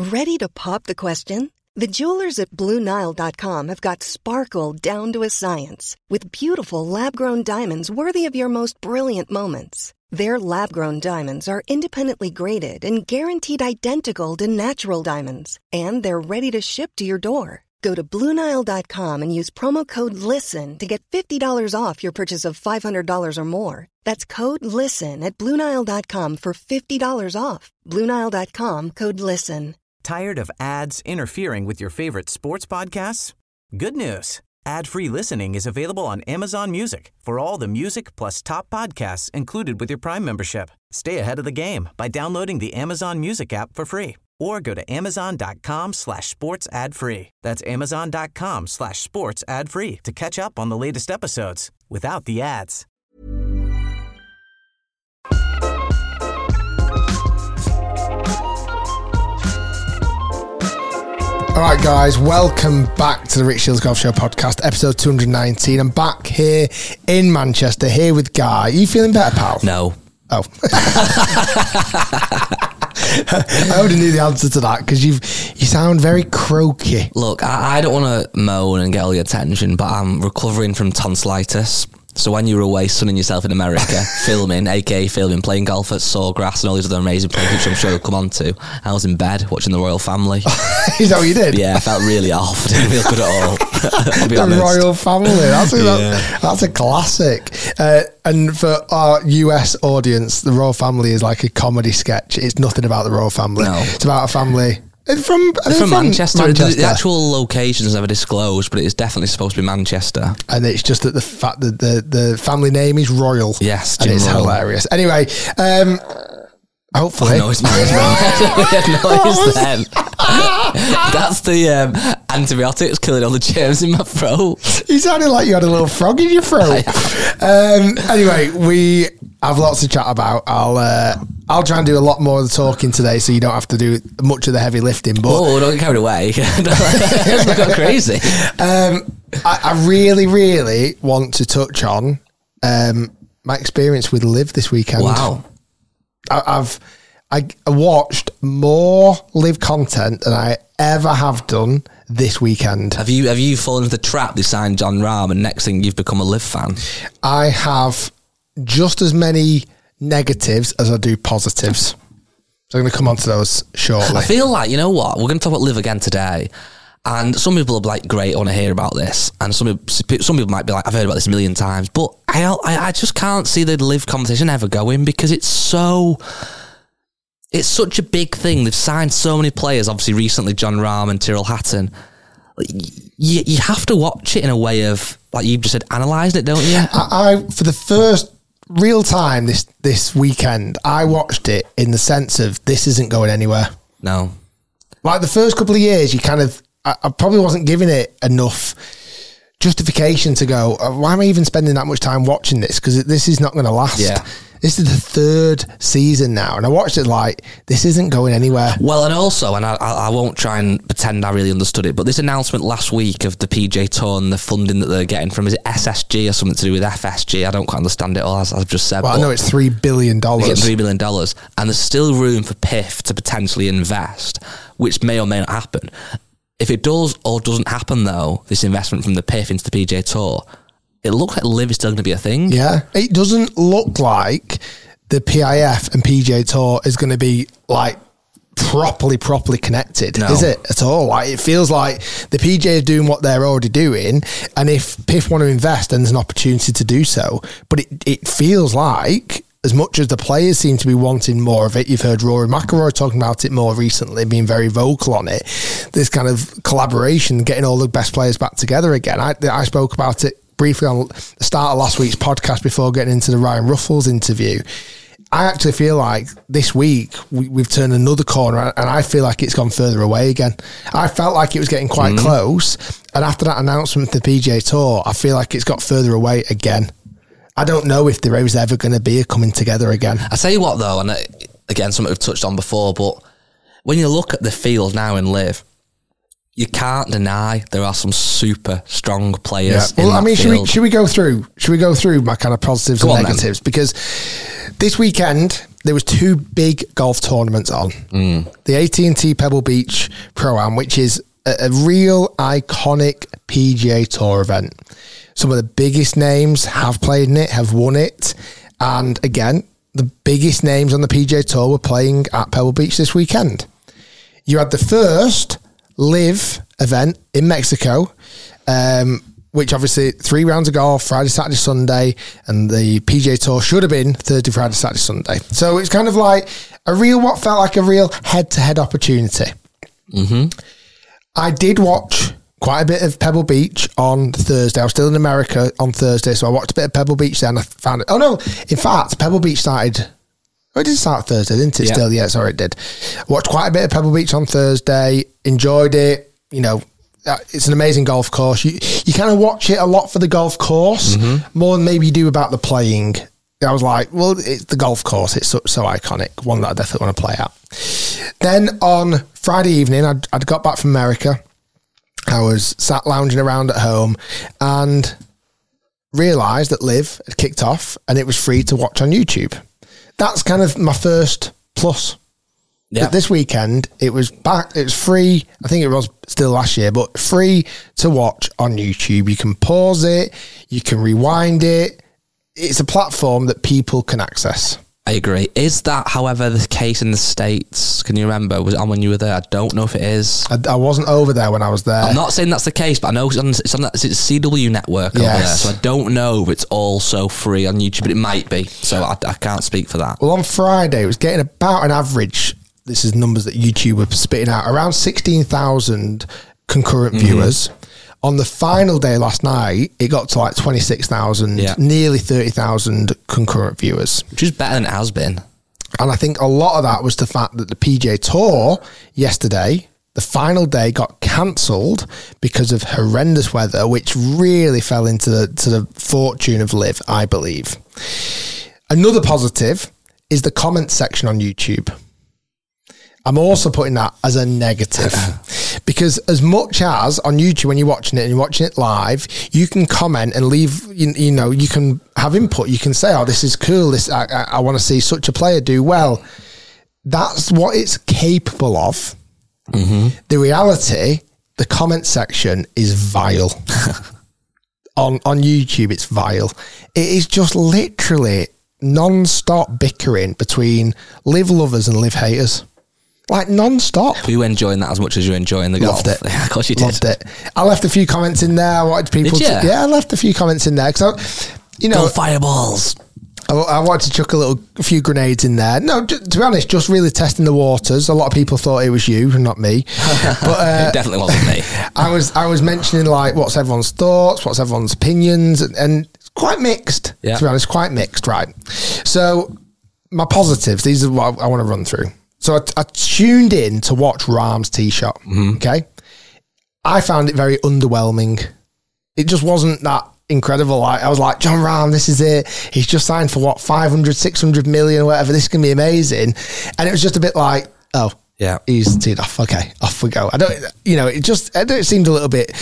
Ready to pop the question? The jewelers at BlueNile.com have got sparkle down to a science with beautiful lab-grown diamonds worthy of your most brilliant moments. Their lab-grown diamonds are independently graded and guaranteed identical to natural diamonds, and they're ready to ship to your door. Go to BlueNile.com and use promo code LISTEN to get $50 off your purchase of $500 or more. That's code LISTEN at BlueNile.com for $50 off. BlueNile.com, code LISTEN. Tired of ads interfering with your favorite sports podcasts? Good news. Ad-free listening is available on Amazon Music for all the music plus top podcasts included with your Prime membership. Stay ahead of the game by downloading the Amazon Music app for free or go to amazon.com/sports ad free. That's amazon.com/sports ad free to catch up on the latest episodes without the ads. All right, guys, welcome back to the Rick Shields Golf Show podcast, episode 219. I'm back here in Manchester, here with Guy. Are you feeling better, pal? No. Oh. I already knew the answer to that because you sound very croaky. Look, I don't want to moan and get all the attention, but I'm recovering from tonsillitis. So when you were away sunning yourself in America, filming, playing golf at Sawgrass and all these other amazing places, which I'm sure we'll come on to, I was in bed watching The Royal Family. Is that what you did? Yeah, I felt really off. I didn't feel good at all. I'll be honest. The Royal Family, that's a classic. And for our US audience, The Royal Family is like a comedy sketch. It's nothing about the Royal Family. No. It's about a family... From Manchester. The actual location is never disclosed, but it's definitely supposed to be Manchester. And it's just that the fact that the family name is Royal. Yes, and it's Royal. Hilarious. Anyway, hopefully. Oh, no, it's mine. No, it's them. That's the antibiotics killing all the germs in my throat. You sounded like you had a little frog in your throat. Anyway, we have lots to chat about. I'll try and do a lot more of the talking today, so you don't have to do much of the heavy lifting. But don't get carried away. It's got crazy. I really, really want to touch on my experience with Liv this weekend. Wow. I watched more Liv content than I ever have done this weekend. Have you fallen into the trap? They signed Jon Rahm, and next thing you've become a Liv fan. I have just as many negatives as I do positives. So I'm going to come on to those shortly. I feel like, you know what, we're going to talk about Liv again today, and some people are like, great, I want to hear about this, and some people might be like, I've heard about this a million times, but I just can't see the Liv conversation ever going, because it's such a big thing. They've signed so many players, obviously recently Jon Rahm and Tyrrell Hatton. You have to watch it in a way of, like you just said, analysing it, don't you? I for the first real time this weekend, I watched it in the sense of, this isn't going anywhere. No. Like the first couple of years, you kind of, I probably wasn't giving it enough justification to go, why am I even spending that much time watching this? Because this is not going to last. Yeah. This is the third season now, and I watched it like, this isn't going anywhere. Well, and also, and I won't try and pretend I really understood it, but this announcement last week of the PGA Tour and the funding that they're getting from, is it SSG or something to do with FSG? I don't quite understand it all, as I've just said. Well, I know it's $3 billion. They're getting $3 billion, and there's still room for PIF to potentially invest, which may or may not happen. If it does or doesn't happen, though, this investment from the PIF into the PGA Tour, it looks like Liv is still going to be a thing. Yeah. It doesn't look like the PIF and PGA Tour is going to be like properly connected, is it at all? Like, it feels like the PGA are doing what they're already doing, and if PIF want to invest, then there's an opportunity to do so. But it feels like, as much as the players seem to be wanting more of it, you've heard Rory McIlroy talking about it more recently, being very vocal on it, this kind of collaboration, getting all the best players back together again. I spoke about it briefly on the start of last week's podcast before getting into the Ryan Ruffles interview. I actually feel like this week we've turned another corner, and I feel like it's gone further away again. I felt like it was getting quite close, and after that announcement for the PGA Tour, I feel like it's got further away again. I don't know if there is ever going to be a coming together again. I tell you what, though, and again, something we've touched on before, but when you look at the field now in Liv, you can't deny there are some super strong players. Yeah. Well, I mean, field. should we go through my kind of positives and negatives? Because this weekend, there was 2 big golf tournaments on. The AT&T Pebble Beach Pro-Am, which is a real iconic PGA Tour event. Some of the biggest names have played in it, have won it. And again, the biggest names on the PGA Tour were playing at Pebble Beach this weekend. You had the first LIV event in Mexico, which obviously 3 rounds of golf, Friday, Saturday, Sunday, and the PGA Tour should have been Thursday, Friday, Saturday, Sunday. So it's kind of like what felt like a real head-to-head opportunity. I did watch quite a bit of Pebble Beach on Thursday. I was still in America on Thursday, so I watched a bit of Pebble Beach then. I found it. Oh no, in fact, Pebble Beach started. Oh, it did start Thursday, didn't it? Yeah. Still, yeah, sorry, it did. Watched quite a bit of Pebble Beach on Thursday. Enjoyed it. You know, it's an amazing golf course. You kind of watch it a lot for the golf course, more than maybe you do about the playing. I was like, well, it's the golf course. It's so iconic. One that I definitely want to play at. Then on Friday evening, I'd got back from America. I was sat lounging around at home and realised that LIV had kicked off and it was free to watch on YouTube. That's kind of my first plus. Yeah. But this weekend, it was back. It was free. I think it was still last year, but free to watch on YouTube. You can pause it. You can rewind it. It's a platform that people can access. I agree. Is that, however, the case in the States? Can you remember? Was it on when you were there? I don't know if it is. I wasn't over there when I was there. I'm not saying that's the case, but I know it's on that CW network over there. So I don't know if it's also free on YouTube, but it might be. So I can't speak for that. Well, on Friday, it was getting about an average. This is numbers that YouTube were spitting out. Around 16,000 concurrent viewers. On the final day last night, it got to like 26,000, nearly 30,000 concurrent viewers. Which is better than it has been. And I think a lot of that was the fact that the PGA Tour yesterday, the final day, got cancelled because of horrendous weather, which really fell into the fortune of LIV, I believe. Another positive is the comment section on YouTube. I'm also putting that as a negative because as much as on YouTube, when you're watching it and you're watching it live, you can comment and leave, you know, you can have input. You can say, oh, this is cool. I want to see such a player do well. That's what it's capable of. The reality, the comment section is vile. on YouTube, it's vile. It is just literally non-stop bickering between LIV lovers and LIV haters. Like non-stop. Were you enjoying that as much as you're enjoying the golf? Loved it. Yeah, of course you did. Loved it. I left a few comments in there. I wanted people did you? I left a few comments in there because Go fireballs. I wanted to chuck a few grenades in there. No, to be honest, just really testing the waters. A lot of people thought it was you and not me. But it definitely wasn't me. I was mentioning like what's everyone's thoughts, what's everyone's opinions, and it's quite mixed. Yeah. To be honest, quite mixed, right? So my positives, these are what I want to run through. So I tuned in to watch Rahm's tee shot, okay? I found it very underwhelming. It just wasn't that incredible. I was like, Jon Rahm, this is it. He's just signed for what, 500, 600 million or whatever. This is going to be amazing. And it was just a bit like, oh, yeah, he's teed off. Okay, off we go. It seemed a little bit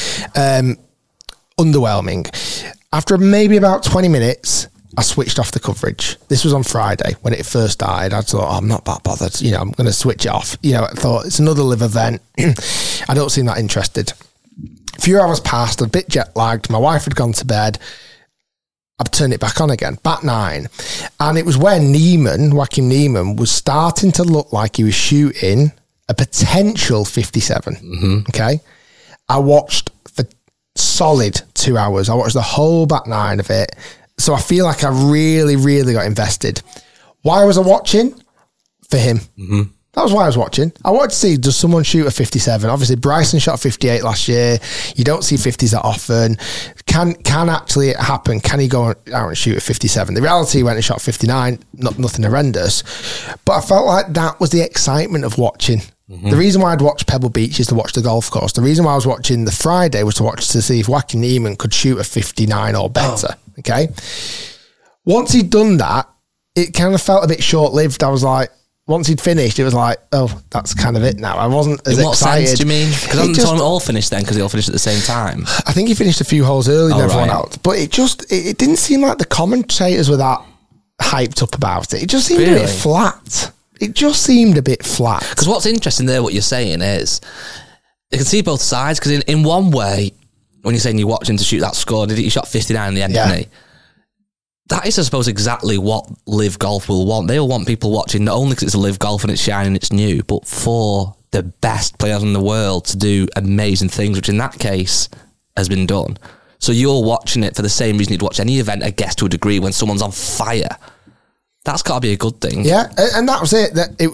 underwhelming. After maybe about 20 minutes, I switched off the coverage. This was on Friday when it first started. I thought, I'm not that bothered. You know, I'm going to switch it off. You know, I thought it's another LIV event. I don't seem that interested. A few hours passed, a bit jet lagged. My wife had gone to bed. I've turned it back on again, bat 9. And it was when Joaquin Niemann was starting to look like he was shooting a potential 57. Okay. I watched for solid 2 hours. I watched the whole bat 9 of it. So I feel like I really, really got invested. Why was I watching? For him. That was why I was watching. I wanted to see, does someone shoot a 57? Obviously, Bryson shot a 58 last year. You don't see 50s that often. Can actually it happen? Can he go out and shoot a 57? The reality, he went and shot 59, nothing horrendous. But I felt like that was the excitement of watching. The reason why I'd watch Pebble Beach is to watch the golf course. The reason why I was watching the Friday was to see if Joaquin Niemann could shoot a 59 or better. Okay. Once he'd done that, it kind of felt a bit short-lived. I was like, once he'd finished, it was like, oh, that's kind of it now. I wasn't as excited. In what sense do you mean? Because I haven't told him all finished then, because they all finished at the same time. I think he finished a few holes earlier than everyone else. But it didn't seem like the commentators were that hyped up about it. It just seemed a bit flat. It just seemed a bit flat. Because what's interesting there, what you're saying is, you can see both sides, because in one way, when you're saying you watched him to shoot that score, he shot 59 in the end, didn't he? That is, I suppose, exactly what Live Golf will want. They will want people watching, not only because it's a Live Golf and it's shiny and it's new, but for the best players in the world to do amazing things, which in that case has been done. So you're watching it for the same reason you'd watch any event, I guess, to a degree, when someone's on fire. That's got to be a good thing. Yeah, and that was it.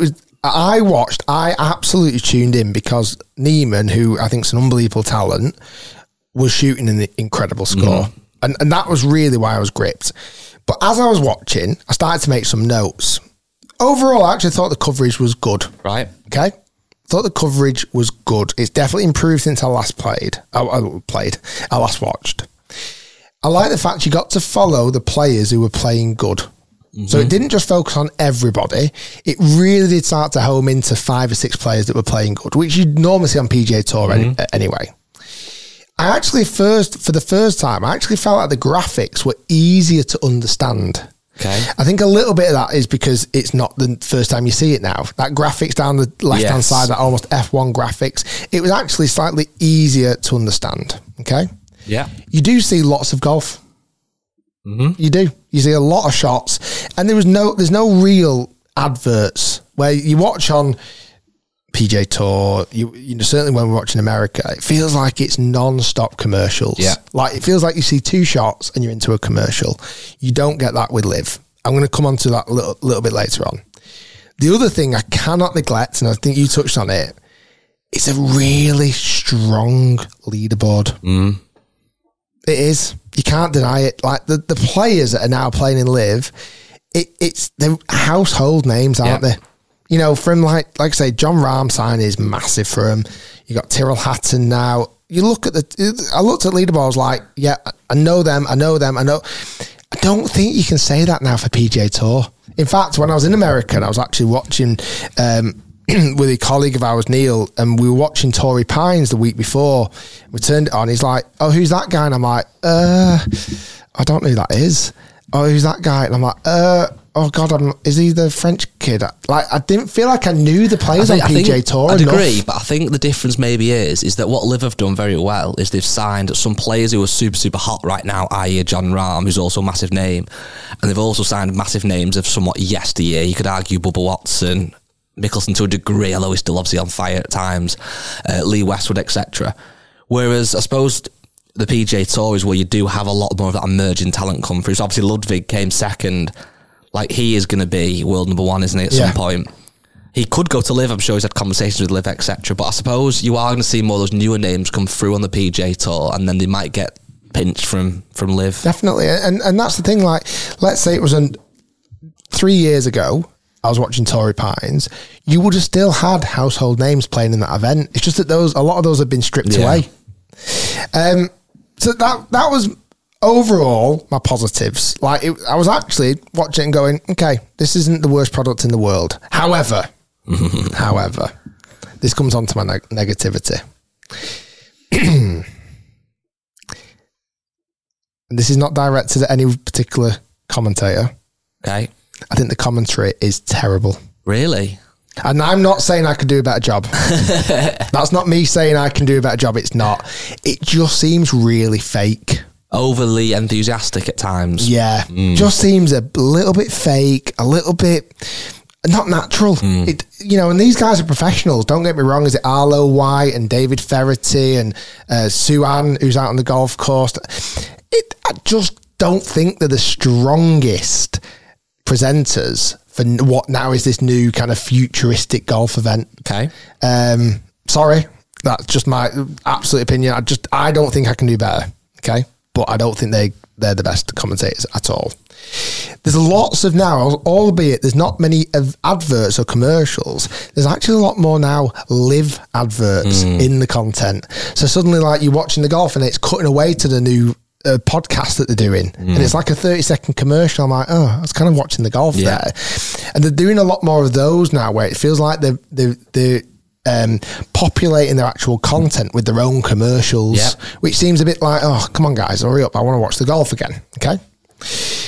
I absolutely tuned in because Neiman, who I think is an unbelievable talent, was shooting an incredible score. And that was really why I was gripped. But as I was watching, I started to make some notes. Overall, I actually thought the coverage was good. Right. Okay? Thought the coverage was good. It's definitely improved since I last I last watched. I like the fact you got to follow the players who were playing good. So it didn't just focus on everybody. It really did start to home into 5 or 6 players that were playing good, which you'd normally see on PGA Tour anyway. I actually for the first time, I actually felt like the graphics were easier to understand. Okay. I think a little bit of that is because it's not the first time you see it now. That graphics down the left-hand side, that almost F1 graphics, it was actually slightly easier to understand. Okay? Yeah. You do see lots of golf. You do. You see a lot of shots, and there's no real adverts where you watch on PGA Tour. You know, certainly when we're watching America, it feels like it's non-stop commercials. Yeah, like it feels like you see 2 shots and you're into a commercial. You don't get that with Live. I'm going to come on to that a little bit later on. The other thing I cannot neglect, and I think you touched on it, it's a really strong leaderboard. It is. You can't deny it. Like the players that are now playing in Live, it's the household names, aren't they? You know, from like I say, Jon Rahm signing is massive for him. You got Tyrrell Hatton now. You look at I looked at leaderboards like, yeah, I know them. I don't think you can say that now for PGA Tour. In fact, when I was in America, and I was actually watching with a colleague of ours, Neil, and we were watching Torrey Pines the week before. We turned it on. He's like, "Oh, who's that guy?" And I'm like, I don't know who that is." "Oh, who's that guy?" And I'm like, oh God, is he the French kid? Like, I didn't feel like I knew the players on PGA Tour enough. I'd agree, but I think the difference maybe is that what Liv have done very well is they've signed some players who are super, super hot right now, i.e. Jon Rahm, who's also a massive name, and they've also signed massive names of somewhat yesteryear. You could argue Bubba Watson, Mickelson to a degree, although he's still obviously on fire at times, Lee Westwood, etc. Whereas, I suppose, the PGA Tour is where you do have a lot more of that emerging talent come through. So obviously Ludwig came second. Like, he is going to be world number 1, isn't he, at some point? He could go to Liv. I'm sure he's had conversations with Liv, etc. But I suppose you are going to see more of those newer names come through on the PGA Tour, and then they might get pinched from Liv. Definitely. And that's the thing. Like, let's say it was 3 years ago, I was watching Torrey Pines, you would have still had household names playing in that event. It's just that a lot of those have been stripped away. So that was overall my positives. Like, I was actually watching and going, okay, this isn't the worst product in the world. However, this comes on to my negativity. And this is not directed at any particular commentator. Okay. I think the commentary is terrible. Really? And I'm not saying I could do a better job. That's not me saying I can do a better job. It's not. It just seems really fake. Overly enthusiastic at times. Yeah. Just seems a little bit fake, a little bit not natural. And these guys are professionals. Don't get me wrong. Is it Arlo White and David Ferretti and Suan, who's out on the golf course? I just don't think they're the strongest presenters for what now is this new kind of futuristic golf event. Okay. Sorry, that's just my absolute opinion. I don't think I can do better. Okay, but I don't think they're the best commentators at all. There's lots of now, albeit there's not many of adverts or commercials. There's actually a lot more now live adverts in the content. So suddenly, like, you're watching the golf and it's cutting away to the new podcast that they're doing, and it's like a 30-second commercial. I'm like, oh, I was kind of watching the golf there. And they're doing a lot more of those now, where it feels like they're populating their actual content with their own commercials, which seems a bit like, oh, come on guys, hurry up, I want to watch the golf again. Okay.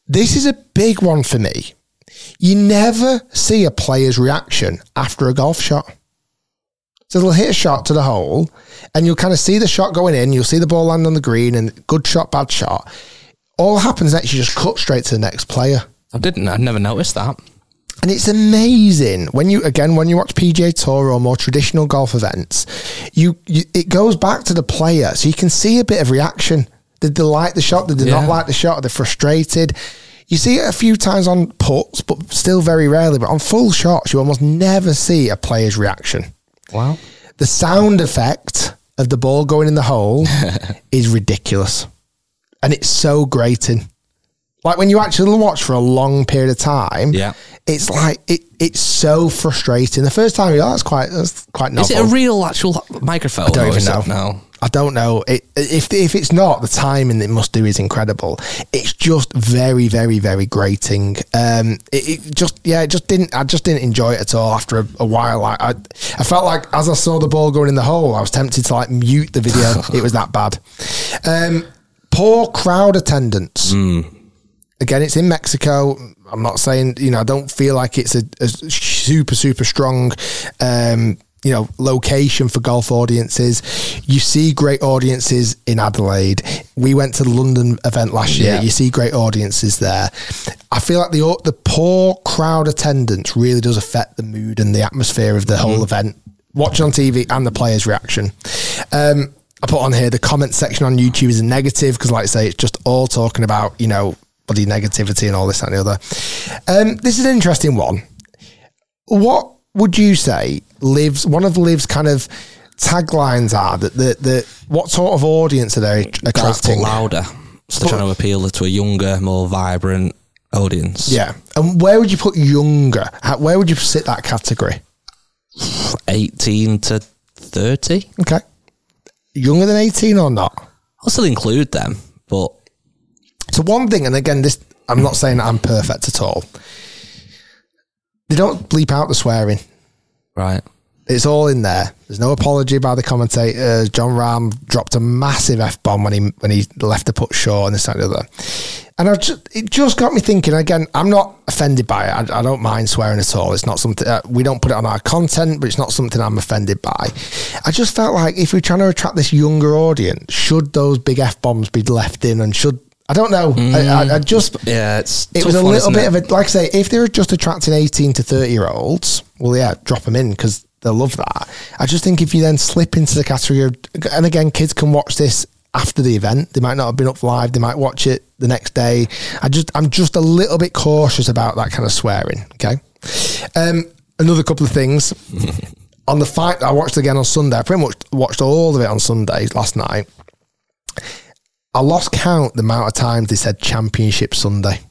This is a big one for me. You never see a player's reaction after a golf shot. So they'll hit a shot to the hole, and you'll kind of see the shot going in, you'll see the ball land on the green, and good shot, bad shot. All that happens next, you just cut straight to the next player. I'd never noticed that. And it's amazing when you watch PGA Tour or more traditional golf events, it goes back to the player, so you can see a bit of reaction. Did they like the shot? Did they not like the shot? Are they frustrated? You see it a few times on putts, but still very rarely. But on full shots, you almost never see a player's reaction. Wow. The sound effect of the ball going in the hole is ridiculous. And it's so grating. Like when you actually watch for a long period of time, it's like, it's so frustrating. The first time, that's quite novel. Is it a real actual microphone? I don't even know. No. I don't know. If it's not, the timing it must do is incredible. It's just very, very, very grating. I just didn't enjoy it at all after a while. I felt like as I saw the ball going in the hole, I was tempted to like mute the video. It was that bad. Poor crowd attendance. Again, it's in Mexico. I'm not saying, I don't feel like it's a super, super strong, location for golf audiences. You see great audiences in Adelaide. We went to the London event last year. You see great audiences there. I feel like the poor crowd attendance really does affect the mood and the atmosphere of the whole event. Watch on TV and the players' reaction. I put on here, the comment section on YouTube is a negative because, like I say, it's just all talking about, bloody negativity and all this and the other. This is an interesting one. What would you say one of Liv's kind of taglines are that what sort of audience are they attracting? Golf louder. So they're trying to appeal to a younger, more vibrant audience. Yeah. And where would you put younger? Where would you sit that category? 18 to 30. Okay. Younger than 18 or not? I'll still include them, but... So one thing, and again, I'm not saying that I'm perfect at all. They don't bleep out the swearing. Right. It's all in there. There's no apology by the commentators. John Rahm dropped a massive F-bomb when he left the putt short and this and the other. And it just got me thinking, again, I'm not offended by it. I don't mind swearing at all. It's not something, we don't put it on our content, but it's not something I'm offended by. I just felt like if we're trying to attract this younger audience, should those big F-bombs be left in and should... I don't know. I just... Yeah, it was a little bit of a... Like I say, if they're just attracting 18 to 30-year-olds, well, yeah, drop them in because they'll love that. I just think if you then slip into the category of... And again, kids can watch this after the event. They might not have been up live. They might watch it the next day. I'm just a little bit cautious about that kind of swearing, okay? Another couple of things. On the fight I watched again on Sunday, I pretty much watched all of it on Sunday last night. I lost count the amount of times they said Championship Sunday.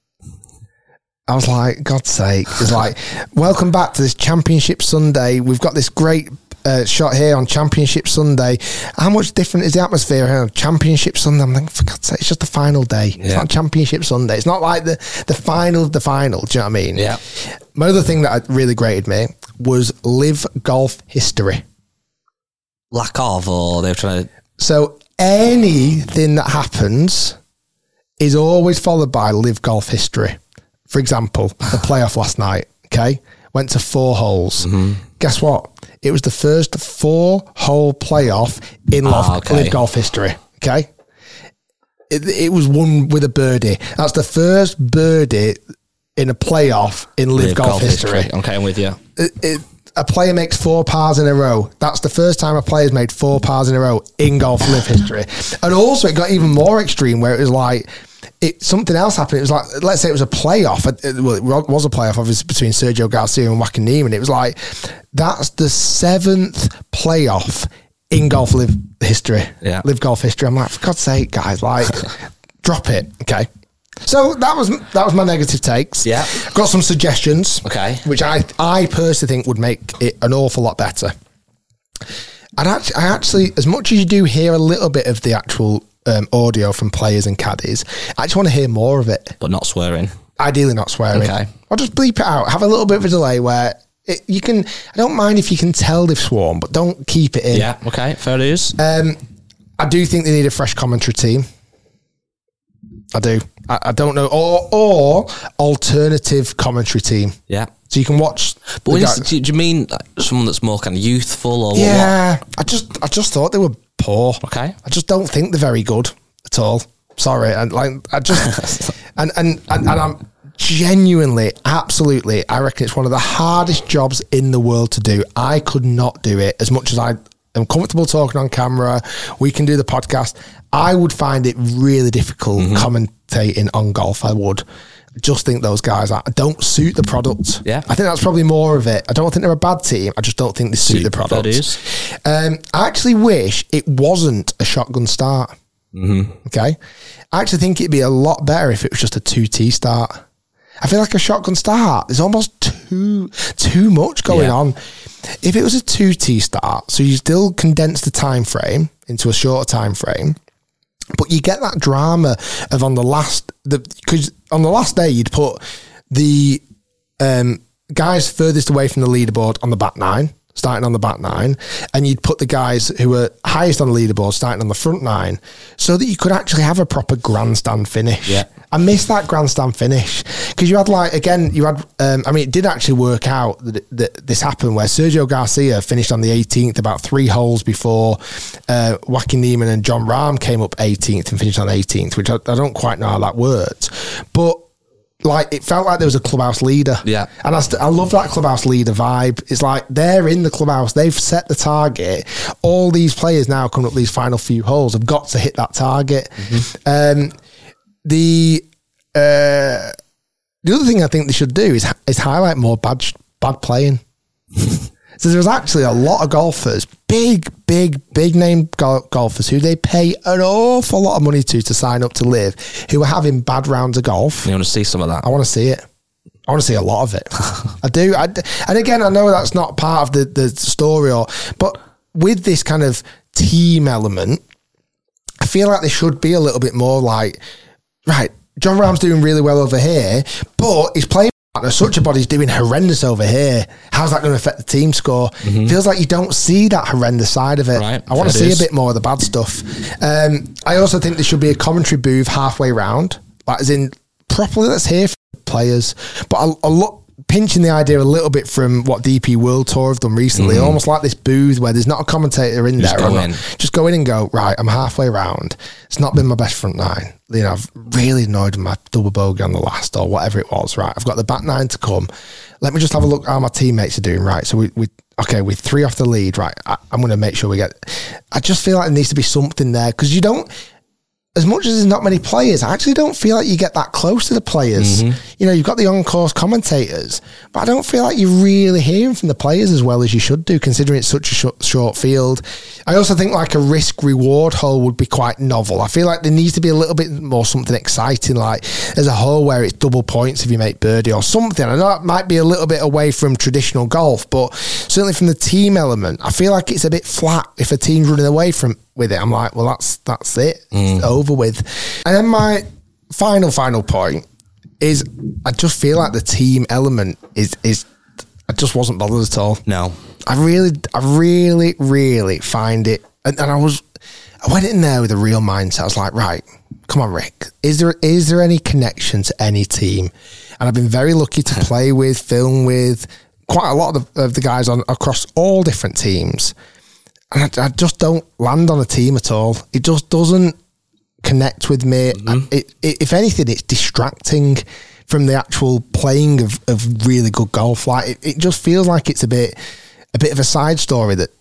I was like, God's sake. It's like, welcome back to this Championship Sunday. We've got this great shot here on Championship Sunday. How much different is the atmosphere here on Championship Sunday? I'm thinking, for God's sake, it's just the final day. Yeah. It's not Championship Sunday. It's not like the final of the final. Do you know what I mean? Yeah. My other thing that really grated me was Live Golf History. Lack of, or they were trying to... So anything that happens is always followed by Live Golf History. For example, the playoff last night, okay, went to 4 holes. Mm-hmm. Guess what? It was the first 4-hole playoff in Live Golf History, okay? It was won with a birdie. That's the first birdie in a playoff in Live Golf History. Okay, I'm with you. A player makes 4 pars in a row. That's the first time a player's made 4 pars in a row in golf Live history. And also, it got even more extreme where it was like, something else happened. It was like, let's say it was a playoff. Well, it was a playoff, obviously, between Sergio Garcia and Joaquin Niemann. It was like, that's the 7th playoff in golf Live history. Yeah. Live Golf History. I'm like, for God's sake, guys, like, drop it. Okay. So that was my negative takes. Yeah. Got some suggestions. Okay. Which I personally think would make it an awful lot better. And I actually, as much as you do hear a little bit of the actual audio from players and caddies, I just want to hear more of it. But not swearing. Ideally not swearing. Okay. I'll just bleep it out. Have a little bit of a delay where you can, I don't mind if you can tell they've sworn, but don't keep it in. Yeah, okay, fair it is. I do think they need a fresh commentary team. I do. I don't know. Or alternative commentary team. Yeah. So you can watch. But when do you mean like someone that's more kind of youthful or yeah? What? I just thought they were poor. Okay. I just don't think they're very good at all. Sorry, and I just and I'm genuinely, absolutely. I reckon it's one of the hardest jobs in the world to do. I could not do it as much as I am comfortable talking on camera. We can do the podcast. I would find it really difficult commentating on golf. I would. Just think those guys don't suit the product. Yeah. I think that's probably more of it. I don't think they're a bad team. I just don't think they suit the product. That is. I actually wish it wasn't a shotgun start. Okay. I actually think it'd be a lot better if it was just a 2T start. I feel like a shotgun start, there's almost too much going on. If it was a 2T start, so you still condense the time frame into a shorter time frame, but you get that drama of because on the last day you'd put the guys furthest away from the leaderboard on the back nine, starting on the back nine, and you'd put the guys who were highest on the leaderboard starting on the front nine, so that you could actually have a proper grandstand finish. Yeah. I miss that grandstand finish because you had it did actually work out that this happened where Sergio Garcia finished on the 18th about 3 holes before Joaquin Niemann and John Rahm came up 18th and finished on 18th, which I don't quite know how that worked, but like it felt like there was a clubhouse leader. Yeah. And I love that clubhouse leader vibe. It's like they're in the clubhouse, they've set the target. All these players now coming up these final few holes have got to hit that target. The other thing I think they should do is highlight more bad playing. So there's actually a lot of golfers, big name golfers who they pay an awful lot of money to sign up to live, who are having bad rounds of golf. You want to see some of that? I want to see it. I want to see a lot of it. I do. And again, I know that's not part of the story, but with this kind of team element, I feel like there should be a little bit more like, right, John Rahm's doing really well over here, but his playing partner, such a body's doing horrendous over here. How's that going to affect the team score? Feels like you don't see that horrendous side of it. Right, I want to see a bit more of the bad stuff. I also think there should be a commentary booth halfway round, like as in properly let's hear from the players. But I look pinching the idea a little bit from what DP World Tour have done recently, almost like this booth where there's not a commentator in there. Just go in and go, right, I'm halfway round. It's not been my best front nine. You know, I've really annoyed my double bogey on the last or whatever it was, right? I've got the back nine to come. Let me just have a look how my teammates are doing, right? So we're 3 off the lead, right? I'm going to make sure I just feel like there needs to be something there because you don't, as much as there's not many players, I actually don't feel like you get that close to the players. You know, you've got the on-course commentators, but I don't feel like you're really hearing from the players as well as you should do, considering it's such a short field. I also think like a risk-reward hole would be quite novel. I feel like there needs to be a little bit more something exciting, like there's a hole where it's double points if you make birdie or something. I know it might be a little bit away from traditional golf, but certainly from the team element, I feel like it's a bit flat if a team's running away with it. I'm like, well, that's it. It's over with. And then my final point is I just feel like the team element is I just wasn't bothered at all. No. I really find it, and I went in there with a real mindset. I was like, right, come on, Rick, is there any connection to any team? And I've been very lucky to play with, film with quite a lot of the guys across all different teams. And I just don't land on a team at all. It just doesn't connect with me. If anything, it's distracting from the actual playing of really good golf. Like it just feels like it's a bit of a side story that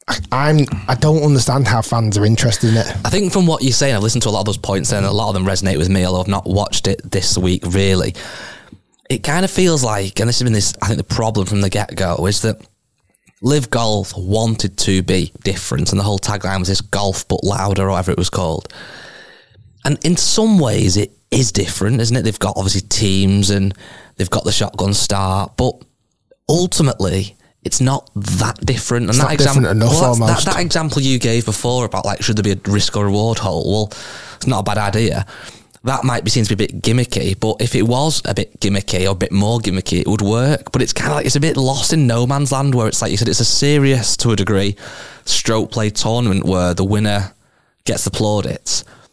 I don't understand how fans are interested in it. I think from what you're saying, I've listened to a lot of those points and a lot of them resonate with me, although I've not watched it this week really. It kind of feels like, and this has been I think the problem from the get-go, is that Live Golf wanted to be different, and the whole tagline was this golf but louder, or whatever it was called. And in some ways it is different, isn't it? They've got obviously teams and they've got the shotgun start, but ultimately it's not that different. And it's that not different enough almost. That example you gave before about like, should there be a risk or reward hole? Well, it's not a bad idea. That might be seen to be a bit gimmicky, but if it was a bit gimmicky or a bit more gimmicky, it would work. But it's kind of like, it's a bit lost in no man's land where it's like you said, it's a serious, to a degree, stroke play tournament where the winner gets the plaudits.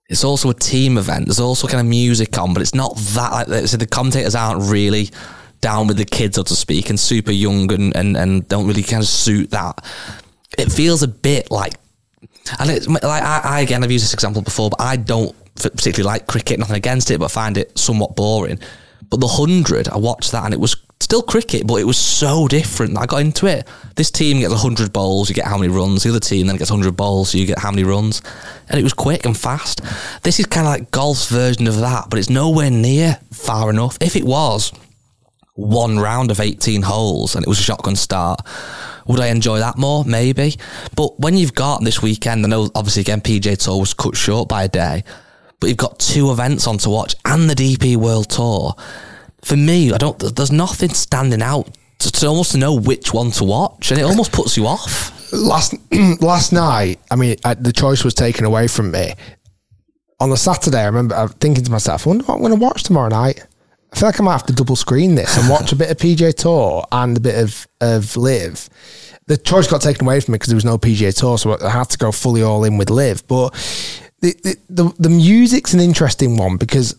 It's also a team event. There's also kind of music on, but it's not that like so the commentators aren't really down with the kids, so to speak, and super young and don't really kind of suit that. It feels a bit like, and it's like I again, I've used this example before, but I don't particularly like cricket, nothing against it, but I find it somewhat boring. But the 100, I watched that and it was still cricket, but it was so different. I got into it. This team gets 100 bowls, you get how many runs. The other team then gets 100 bowls, so you get how many runs. And it was quick and fast. This is kind of like golf's version of that, but it's nowhere near far enough. If it was one round of 18 holes and it was a shotgun start, would I enjoy that more? Maybe. But when you've got this weekend, I know obviously again PGA Tour was cut short by a day, but you've got 2 events on to watch and the DP World Tour. For me, there's nothing standing out to almost know which one to watch, and it almost puts you off. Last night, I mean, the choice was taken away from me. On the Saturday, I remember thinking to myself, I wonder what I'm going to watch tomorrow night. I feel like I might have to double screen this and watch a bit of PGA Tour and a bit of Live. The choice got taken away from me because there was no PGA Tour, so I had to go fully all in with Live. But the music's an interesting one because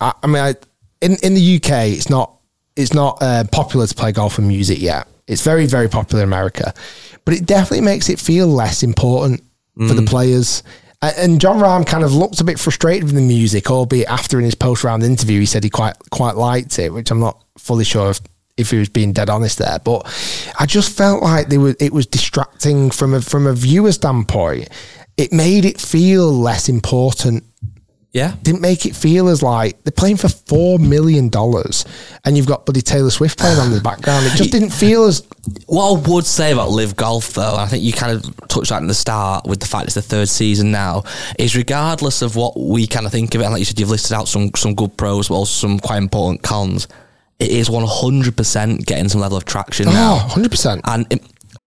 in the UK it's not popular to play golf and music yet. It's very, very popular in America, but it definitely makes it feel less important for the players. And Jon Rahm kind of looked a bit frustrated with the music, albeit after in his post-round interview he said he quite liked it, which I'm not fully sure if he was being dead honest there. But I just felt like it was distracting from a viewer standpoint. It made it feel less important. Yeah. Didn't make it feel as like they're playing for $4 million and you've got bloody Taylor Swift playing on the background. It just didn't feel as... What I would say about Live Golf, though, and I think you kind of touched on at the start with the fact it's the 3rd season now, is regardless of what we kind of think of it, and like you said, you've listed out some good pros, but also some quite important cons, it is 100% getting some level of traction now. 100%. And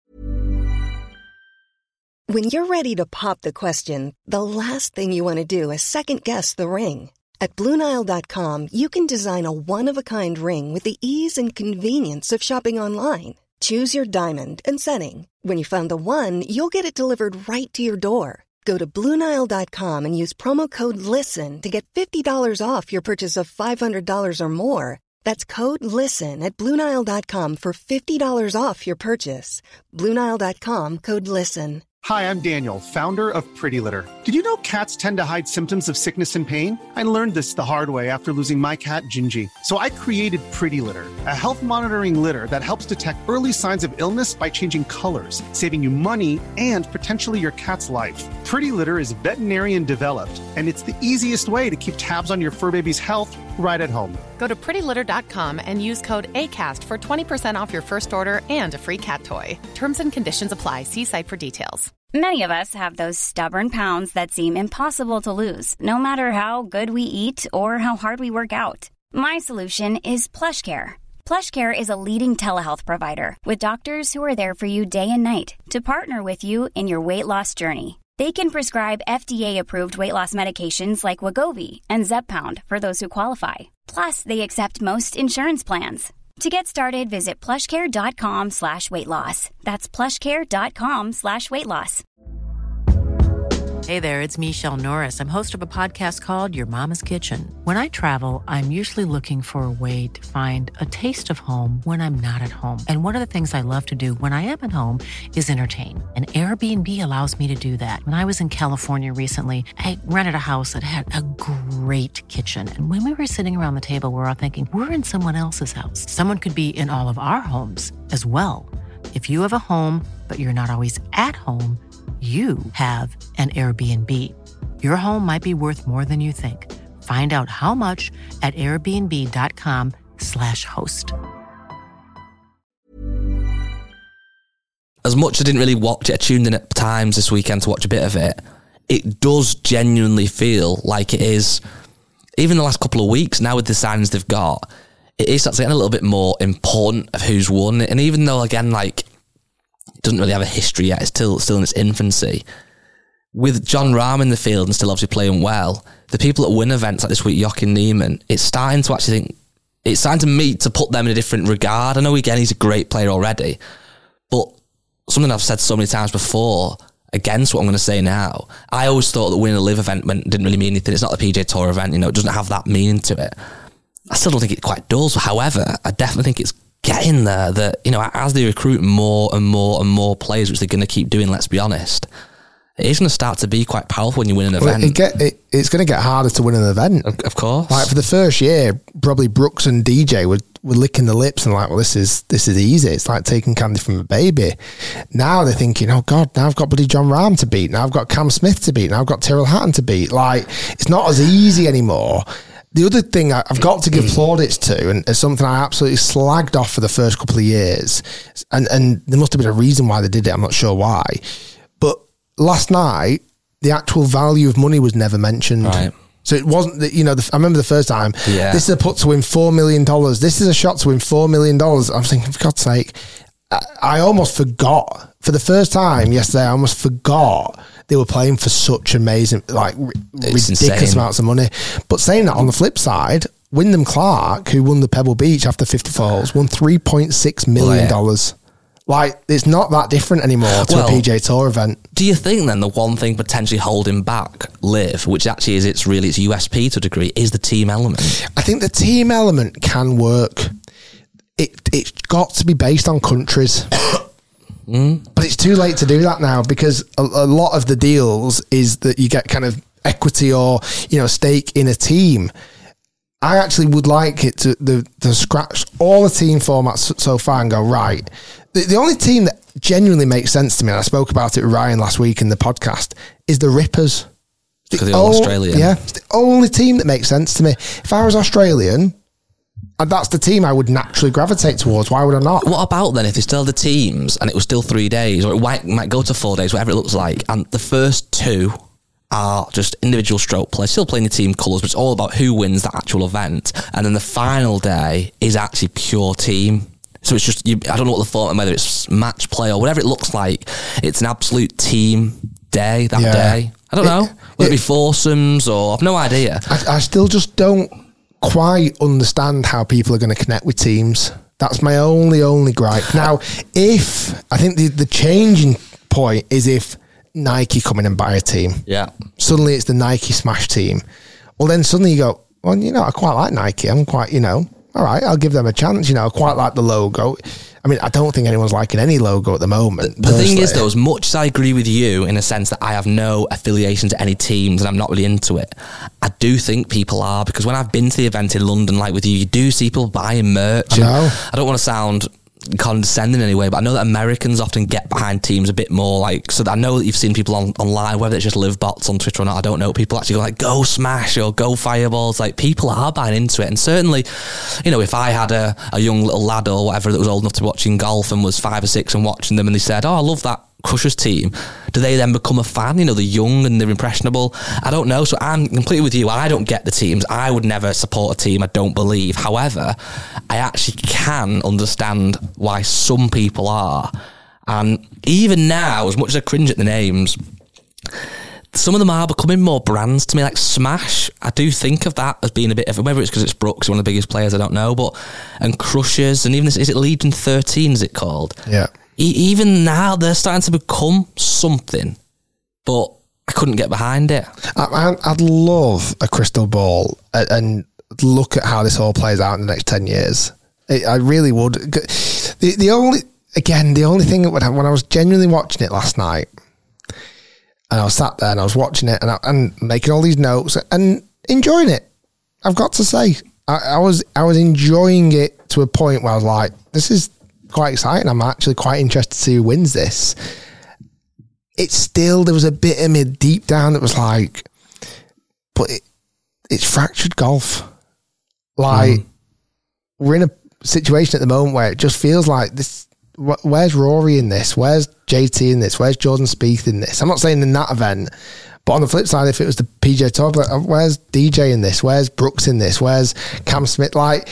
When you're ready to pop the question, the last thing you want to do is second-guess the ring. At BlueNile.com, you can design a one-of-a-kind ring with the ease and convenience of shopping online. Choose your diamond and setting. When you find the one, you'll get it delivered right to your door. Go to BlueNile.com and use promo code LISTEN to get $50 off your purchase of $500 or more. That's code LISTEN at BlueNile.com for $50 off your purchase. BlueNile.com, code LISTEN. Hi, I'm Daniel, founder of Pretty Litter. Did you know cats tend to hide symptoms of sickness and pain? I learned this the hard way after losing my cat, Gingy. So I created Pretty Litter, a health monitoring litter that helps detect early signs of illness by changing colors, saving you money and potentially your cat's life. Pretty Litter is veterinarian developed, and it's the easiest way to keep tabs on your fur baby's health right at home. Go to prettylitter.com and use code ACAST for 20% off your first order and a free cat toy. Terms and conditions apply. See site for details. Many of us have those stubborn pounds that seem impossible to lose, no matter how good we eat or how hard we work out. My solution is PlushCare. PlushCare is a leading telehealth provider with doctors who are there for you day and night to partner with you in your weight loss journey. They can prescribe FDA-approved weight loss medications like Wegovy and Zepbound for those who qualify. Plus, they accept most insurance plans. To get started, visit plushcare.com/weightloss. That's plushcare.com/weightloss. Hey there, it's Michelle Norris. I'm host of a podcast called Your Mama's Kitchen. When I travel, I'm usually looking for a way to find a taste of home when I'm not at home. And one of the things I love to do when I am at home is entertain. And Airbnb allows me to do that. When I was in California recently, I rented a house that had a great kitchen. And when we were sitting around the table, we were all thinking, we're in someone else's house. Someone could be in all of our homes as well. If you have a home, but you're not always at home, you have an Airbnb. Your home might be worth more than you think. Find out how much at airbnb.com/host. As much as I didn't really watch it, I tuned in at times this weekend to watch a bit of it. It does genuinely feel like it is, even the last couple of weeks, now with the signings they've got, it is starting to get a little bit more important of who's won. And even though, again, like, it doesn't really have a history yet, it's still in its infancy. With Jon Rahm in the field and still obviously playing well, the people that win events like this week, Joaquin Niemann, it's starting to actually think, it's starting to put them in a different regard. I know, again, he's a great player already, but something I've said so many times before, against what I'm going to say now. I always thought that winning a live event didn't really mean anything. It's not the PGA Tour event, it doesn't have that meaning to it. I still don't think it quite does. However, I definitely think it's getting there that, as they recruit more and more and more players, which they're going to keep doing, let's be honest, it is going to start to be quite powerful when you win an event. It's going to get harder to win an event. Of course. Like for the first year, probably Brooks and DJ were licking the lips and like, well, this is easy. It's like taking candy from a baby. Now they're thinking, oh God, now I've got Buddy John Rahm to beat. Now I've got Cam Smith to beat. Now I've got Tyrrell Hatton to beat. Like, it's not as easy anymore. The other thing I've got to give plaudits to, and it's something I absolutely slagged off for the first couple of years, and there must have been a reason why they did it, I'm not sure why, but last night, the actual value of money was never mentioned. Right. So it wasn't that, I remember the first time, this is a putt to win $4 million, this is a shot to win $4 million. I'm thinking, for God's sake, I almost forgot, for the first time yesterday, I almost forgot they were playing for such amazing, like ridiculous amounts of money. But saying that, on the flip side, Wyndham Clark, who won the Pebble Beach after 54 holes, won $3.6 million. Like, it's not that different anymore to a PGA Tour event. Do you think then the one thing potentially holding back Live, which actually is its USP to a degree, is the team element? I think the team element can work. It's got to be based on countries. But it's too late to do that now, because a lot of the deals is that you get kind of equity or stake in a team. I actually would like it to scratch all the team formats so far and go, right, the only team that genuinely makes sense to me, and I spoke about it with Ryan last week in the podcast, is the Rippers. Because they're all Australian. Yeah, it's the only team that makes sense to me. If I was Australian, that's the team I would naturally gravitate towards. Why would I not? What about then if they still had the teams and it was still 3 days, or it might go to 4 days, whatever it looks like, and the first two are just individual stroke play, still playing the team colours, but it's all about who wins the actual event, and then the final day is actually pure team. So it's just, I don't know what the format, whether it's match play or whatever it looks like, it's an absolute team day that day. I don't know. Will it be foursomes or, I've no idea. I still just don't quite understand how people are going to connect with teams. That's my only gripe. Now, I think the changing point is if Nike come in and buy a team. Yeah. Suddenly it's the Nike Smash team. Well, then suddenly you go, well, I quite like Nike. I'm quite, all right, I'll give them a chance. I quite like the logo. I mean, I don't think anyone's liking any logo at the moment. The thing is, though, as much as I agree with you in a sense that I have no affiliation to any teams and I'm not really into it, I do think people are, because when I've been to the event in London, like with you do see people buying merch. I don't want to sound condescending in any way, but I know that Americans often get behind teams a bit more, like, so that I know that you've seen people online, whether it's just live bots on Twitter or not, I don't know, people actually go like, go Smash or go Fireballs, like people are buying into it. And certainly, if I had a young little lad or whatever that was old enough to be watching golf and was 5 or 6 and watching them and they said, oh, I love that Crushers team, do they then become a fan? They're young and they're impressionable. I don't know. So I'm completely with you. I don't get the teams. I would never support a team I don't believe. However, I actually can understand why some people are. And even now, as much as I cringe at the names, some of them are becoming more brands to me, like Smash. I do think of that as being a bit of, whether it's because it's Brooks, one of the biggest players, I don't know, and Crushers, and even this, is it Legion 13, is it called? Yeah. Even now, they're starting to become something, but I couldn't get behind it. I'd love a crystal ball and look at how this all plays out in the next 10 years. I really would. The only thing that would happen, when I was genuinely watching it last night, and I was sat there and I was watching it and making all these notes and enjoying it, I've got to say, I was enjoying it to a point where I was like, this is quite exciting. I'm actually quite interested to see who wins this. It's still, there was a bit of me deep down that was like, but it's fractured golf. Like, we're in a situation at the moment where it just feels like this. Where's Rory in this? Where's JT in this? Where's Jordan Spieth in this? I'm not saying in that event, but on the flip side, if it was the PGA Tour, where's DJ in this? Where's Brooks in this? Where's Cam Smith? Like,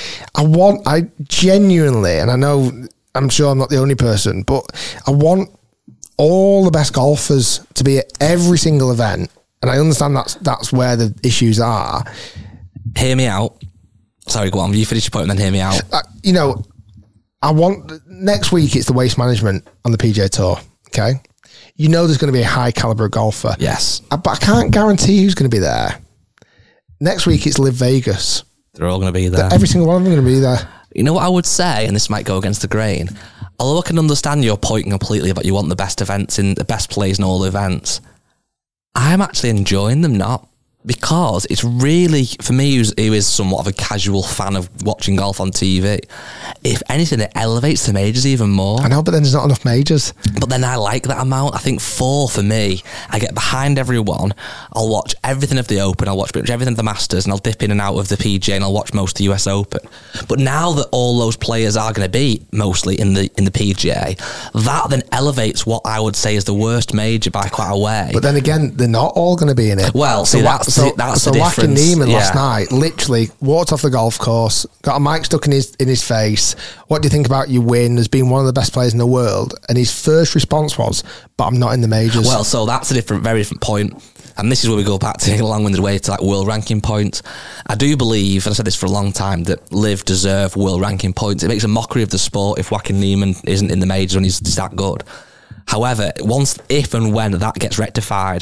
I genuinely, and I know, I'm sure I'm not the only person, but I want all the best golfers to be at every single event. And I understand that's where the issues are. Hear me out. Sorry, go on. You finish your point and then hear me out. I want, next week it's the waste management on the PGA Tour. Okay. you know there's going to be a high caliber golfer. Yes. But I can't guarantee who's going to be there. Next week it's Live Vegas. They're all going to be there. Every single one of them are going to be there. You know what I would say, and this might go against the grain, although I can understand your point completely about you want the best events in the best players in all events, I'm actually enjoying them not. Because it's really, for me, who is somewhat of a casual fan of watching golf on TV, if anything, it elevates the majors even more. I know, but then there's not enough majors. But then I like that amount. I think 4 for me, I get behind everyone. I'll watch everything of the Open, I'll watch pretty much everything of the Masters, and I'll dip in and out of the PGA, and I'll watch most of the US Open. But now that all those players are going to be mostly in the PGA, that then elevates what I would say is the worst major by quite a way. But then again, they're not all going to be in it. Well, see, that's the difference. Lachlan Neiman last night literally walked off the golf course, got a mic stuck in his face. What do you think about your win as being one of the best players in the world? And his first response was, but I'm not in the majors. Well, so that's a very different point. And this is where we go back to a long-winded way to like world ranking points. I do believe, and I've said this for a long time, that Liv deserve world ranking points. It makes a mockery of the sport if Joaquin Neiman isn't in the majors when he's that good. However, if and when that gets rectified,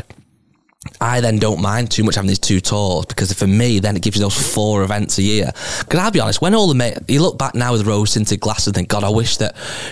I then don't mind too much having these 2 tours, because for me, then it gives you those 4 events a year. Because I'll be honest, when you look back now with rose-tinted glasses and think, God, I wish that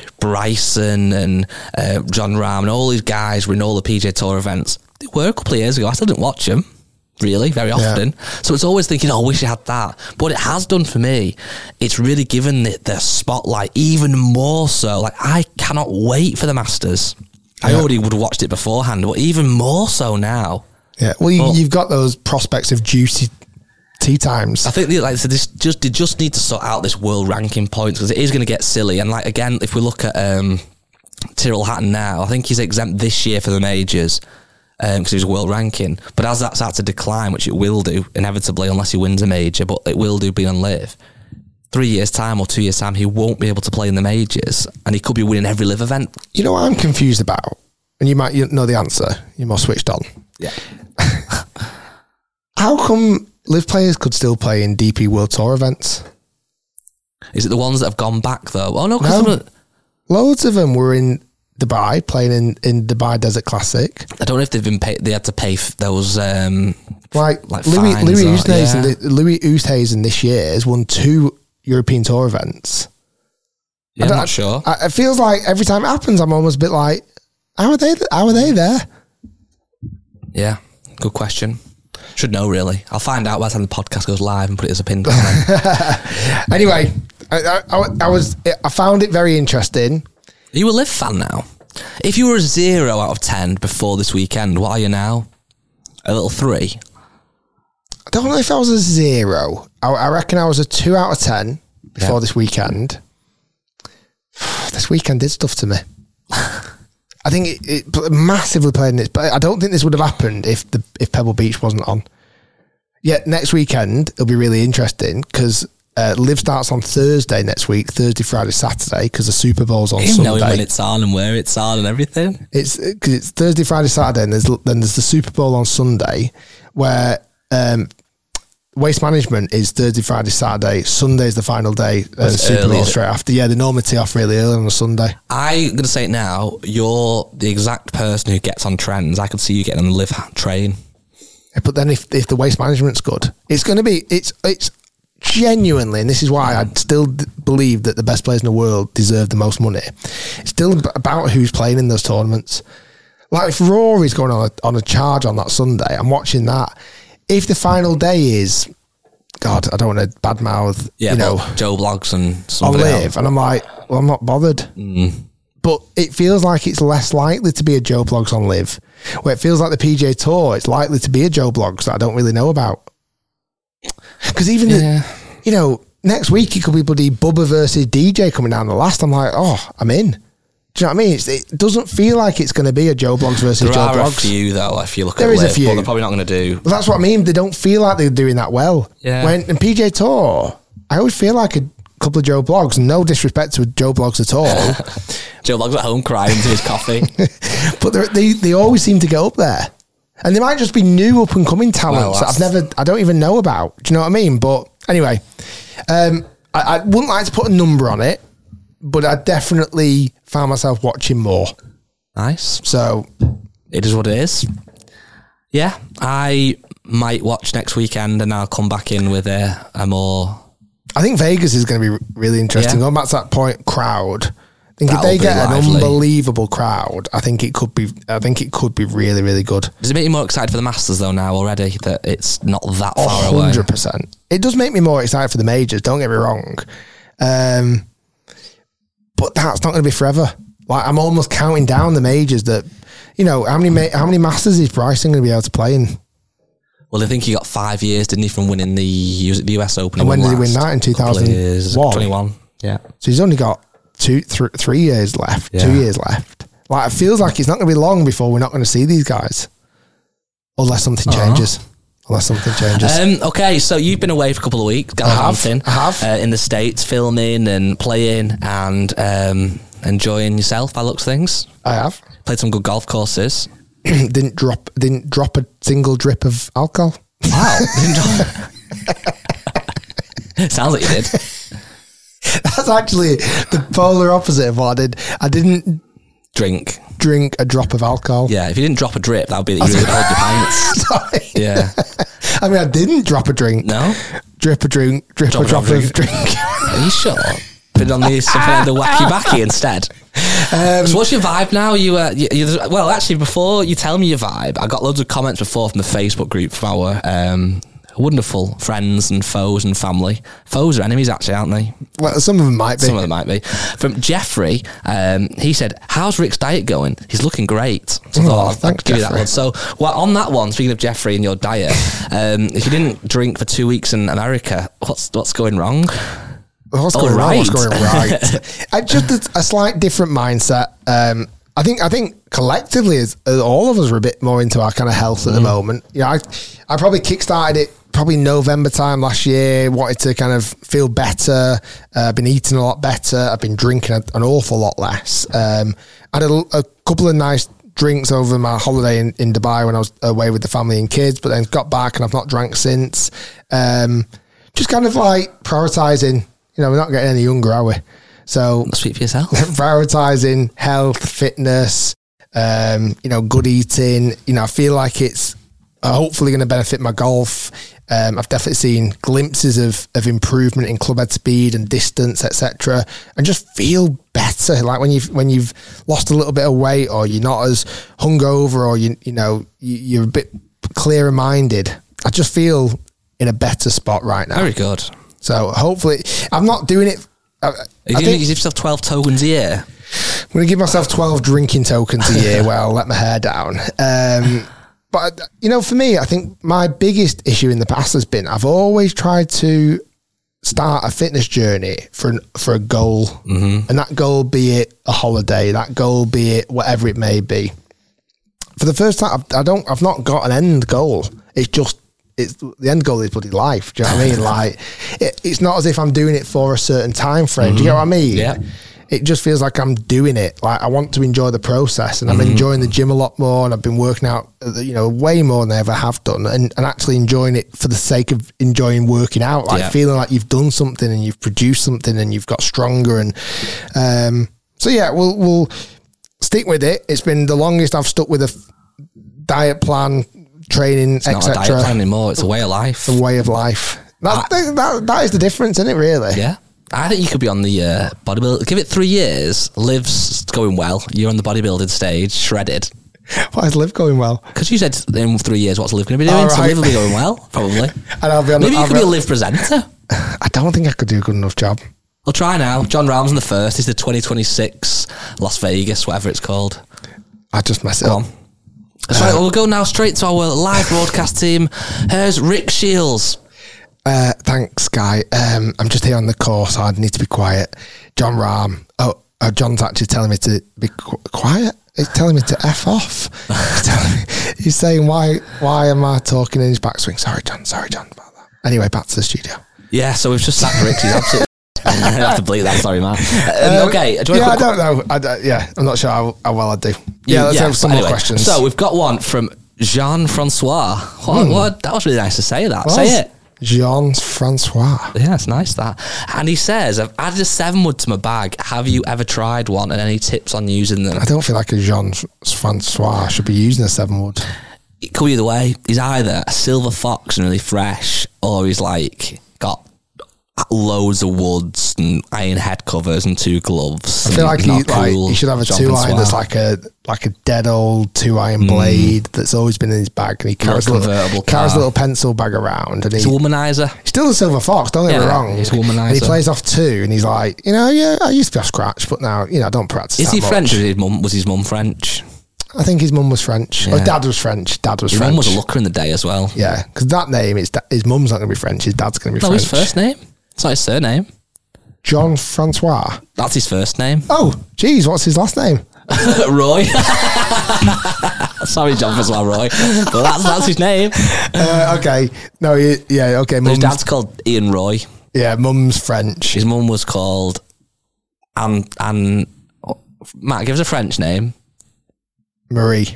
Bryson and John Rahm and all these guys were in all the PGA Tour events. They were a couple of years ago. I still didn't watch them, really, very often. Yeah. So it's always thinking, I wish I had that. But what it has done for me, it's really given the spotlight even more so. Like, I cannot wait for the Masters. I already would have watched it beforehand, but even more so now. Yeah, well, you've got those prospects of juicy tee times. I think they just need to sort out this world ranking points, because it is going to get silly. And like again, if we look at Tyrrell Hatton now, I think he's exempt this year for the majors because he was world ranking. But as that starts to decline, which it will do inevitably unless he wins a major, but it will do being on Live, 3 years' time or 2 years' time, he won't be able to play in the majors, and he could be winning every Live event. You know what I'm confused about? And you might know the answer. You're more switched on. Yeah. How come Live players could still play in DP World Tour events? Is it the ones that have gone back though? Oh no, loads of them were in Dubai playing in Dubai Desert Classic. I don't know if they've been paid. They had to pay those like Louis Oosthuizen this year has won 2 European Tour events. Yeah, I'm not sure. It feels like every time it happens, I'm almost a bit like, how are they there? Yeah, good question. Should know, really. I'll find out by the time the podcast goes live and put it as a pin comment. Anyway, I found it very interesting. Are you a Liv fan now? If you were a 0 out of 10 before this weekend, what are you now? A little 3? I don't know if I was a 0. I reckon I was a 2 out of 10 before this weekend. This weekend did stuff to me. I think it massively played in this, but I don't think this would have happened if Pebble Beach wasn't on. Yet next weekend it'll be really interesting because Live starts on Thursday next week, Thursday, Friday, Saturday, because the Super Bowl's on Sunday. Knowing when it's on and where it's on and everything. It's because it's Thursday, Friday, Saturday, and there's the Super Bowl on Sunday, where Waste Management is Thursday, Friday, Saturday. Sunday's the final day. Super Bowl straight after. Yeah, they normally tee off really early on a Sunday. I'm going to say it now. You're the exact person who gets on trends. I could see you getting on the Live train. Yeah, but then if the Waste Management's good, it's going to be... It's genuinely, and this is why I still believe that the best players in the world deserve the most money. It's still about who's playing in those tournaments. Like if Rory's going on a charge on that Sunday, I'm watching that. If the final day is, God, I don't want to badmouth, Joe Bloggs and somebody on Live, else. and I'm like, well, I'm not bothered. But it feels like it's less likely to be a Joe Bloggs on Live, where it feels like the PGA Tour, it's likely to be a Joe Bloggs that I don't really know about. Because even next week it could be bloody Bubba versus DJ coming down the last. I'm like, oh, I'm in. Do you know what I mean? It doesn't feel like it's going to be a Joe Bloggs versus Joe Bloggs. There are a few, though, if you look there at is Liv, a few. but they're probably not going to do. Well, that's what I mean. They don't feel like they're doing that well. Yeah. When in PGA Tour, I always feel like a couple of Joe Bloggs. No disrespect to Joe Bloggs at all. Joe Bloggs at home crying to his coffee. But they always seem to get up there. And they might just be new up and coming talents that I don't even know about. Do you know what I mean? But anyway, I wouldn't like to put a number on it, but I definitely found myself watching more. Nice. So it is what it is. Yeah, I might watch next weekend and I'll come back in with a more... I think Vegas is going to be really interesting. Going back to that point, crowd. I think if they get an unbelievable crowd, I think it could be really, really good. Does it make you more excited for the Masters though now already that it's not that far away? 100%. It does make me more excited for the majors. Don't get me wrong, but that's not going to be forever. Like I'm almost counting down the majors. That how many Masters is Bryson going to be able to play in? Well, I think he got 5 years, didn't he, from winning the US Open? And when did he win that? In 2021. Yeah. So he's only got 3 years left. Yeah. 2 years left. Like it feels like it's not going to be long before we're not going to see these guys, unless something changes. Okay, so you've been away for a couple of weeks, gallivanting. I have. In the States, filming and playing and enjoying yourself by looks of things. I have. Played some good golf courses. Didn't drop a single drip of alcohol. Wow. Sounds like you did. That's actually the polar opposite of what I did. I didn't drink a drop of alcohol. Yeah, if you didn't drop a drip, that would be that you really hold your pints. Sorry. Yeah. I mean, I didn't drop a drink. No? Drip a drink. Are you sure? Put on the wacky backy instead. So what's your vibe now? Well, actually, before you tell me your vibe, I got loads of comments before from the Facebook group from our wonderful friends and foes and family. Foes are enemies, actually, aren't they? Well, some of them might be. From Jeffrey, he said, "How's Rick's diet going? He's looking great." So thanks, give Jeffrey. You that one. So, on that one, speaking of Jeffrey and your diet, if you didn't drink for 2 weeks in America, what's going wrong? What's going right? Just a slight different mindset. I think collectively, as all of us are a bit more into our kind of health at the moment. I probably kickstarted it probably November time last year. Wanted to kind of feel better. I've been eating a lot better. I've been drinking an awful lot less. I had a couple of nice drinks over my holiday in Dubai when I was away with the family and kids, but then got back and I've not drank since. Just kind of like prioritizing. We're not getting any younger, are we? So speak for yourself. Prioritizing health, fitness, good eating. I feel like it's hopefully going to benefit my golf. I've definitely seen glimpses of improvement in clubhead speed and distance, etc. And just feel better. Like when you've lost a little bit of weight, or you're not as hungover, or you're a bit clearer minded. I just feel in a better spot right now. Very good. So hopefully, I'm not doing it. Are you going to give yourself 12 tokens a year? I'm going to give myself 12 drinking tokens a year where I'll let my hair down. But, for me, I think my biggest issue in the past has been I've always tried to start a fitness journey for a goal. Mm-hmm. And that goal be it a holiday, that goal be it whatever it may be. For the first time, I've not got an end goal. It's the end goal is bloody life. Do you know what I mean? Like, it's not as if I'm doing it for a certain time frame. Mm-hmm. Do you get what I mean? Yeah. It just feels like I'm doing it. Like I want to enjoy the process, and I'm enjoying the gym a lot more, and I've been working out, way more than I ever have done, and actually enjoying it for the sake of enjoying working out. Like feeling like you've done something and you've produced something and you've got stronger. And so yeah, we'll stick with it. It's been the longest I've stuck with a diet plan. Training, etc. It's not a diet plan anymore. It's a way of life. It's a way of life. That is the difference, isn't it? Really? Yeah. I think you could be on the bodybuilding. Give it 3 years. Liv's going well. You're on the bodybuilding stage, shredded. Why is Liv going well? Because you said in 3 years, what's Liv going to be doing? Right. So Liv will be going well, probably. And I'll be on. Maybe you could be a Liv presenter. I don't think I could do a good enough job. We'll try now. John Rahm's in the first. He's the 2026 Las Vegas, whatever it's called. I just mess it up. That's right. Well, we'll go now straight to our live broadcast team. Here's Rick Shields. Thanks, Guy. I'm just here on the course, so I need to be quiet. John Rahm. John's actually telling me to be quiet. He's telling me to F off. He's saying, why am I talking in his backswing? Sorry, John, about that. Anyway, back to the studio. Yeah, so we've just sacked Rick. He's absolutely... I have to bleep that, sorry, man. Okay. I don't know. I'm not sure how well I do. Let's have some more questions. So we've got one from Jean-Francois. What? That was really nice to say that. Say it. Jean-Francois. Yeah, it's nice that. And he says, I've added a 7-wood to my bag. Have you ever tried one, and any tips on using them? I don't feel like a Jean-Francois should be using a 7-wood. It could be either way. He's either a silver fox and really fresh, or he's like got loads of woods and iron head covers and 2 gloves. I feel like he should have a 2-iron that's like a dead old 2-iron blade that's always been in his bag, and he carries a little pencil bag around. And he's a womanizer. He's still a silver fox, don't get me wrong. He's a womanizer. And he plays off 2, and he's like, I used to be off scratch, but now, I don't practice. Is he French, or was his mum French? I think his mum was French. Yeah. Or Dad was French. His mum was a looker in the day as well. Yeah, because that name, his mum's not going to be French, his dad's going to be French. His first name? It's not his surname. Jean-Francois. That's his first name. Oh, geez, what's his last name? Roy. Sorry, Jean-Francois Roy. But that's his name. Okay. No, okay. His dad's called Ian Roy. Yeah, mum's French. His mum was called Matt, give us a French name. Marie.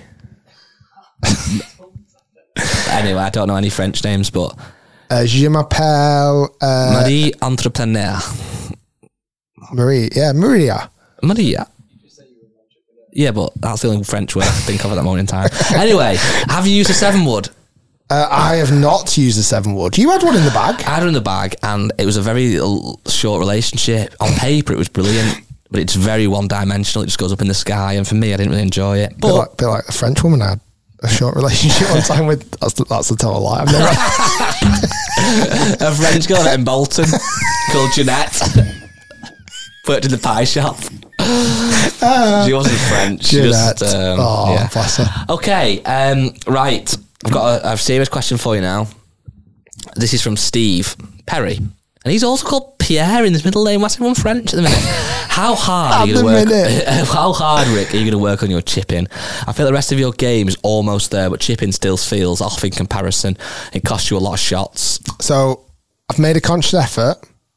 Anyway, I don't know any French names, but... je m'appelle... Marie Entrepreneur. Marie, yeah, Maria. Maria. Yeah, but that's the only French word I can think of at that moment in time. Anyway, have you used a 7-wood? I have not used a 7-wood. You had one in the bag. I had one in the bag, and it was a very short relationship. On paper, it was brilliant, but it's very one-dimensional. It just goes up in the sky, and for me, I didn't really enjoy it. But bit like the French woman I had a short relationship one time with. That's a total lie. I've never. A French girl in Bolton called Jeanette. Worked in the pie shop. She wasn't French. Jeanette. Just, bless her. Okay, right. I've got a serious question for you now. This is from Steve Perry. And he's also called Pierre in his middle name. What's everyone French at the minute? How hard are you going to work? How hard, Rick, are you going to work on your chipping? I feel the rest of your game is almost there, but chipping still feels off in comparison. It costs you a lot of shots. So I've made a conscious effort